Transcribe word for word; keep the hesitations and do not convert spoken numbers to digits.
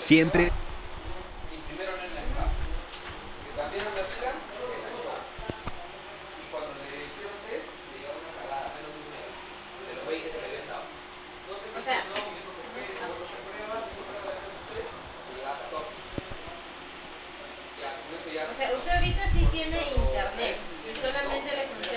Siempre. Y primero no en la escala. Que también no me hacían, porque era show. Y cuando le hicieron test, le dio una cagada, menos de un mes. De los veinte que le habían dado. Entonces, O sea, no, me dijo que espere, luego se prueba, se prueba de hacer test, y llegaba a catorce. Ya, con eso ya. o sea, usted ahorita sí tiene internet y solamente le funciona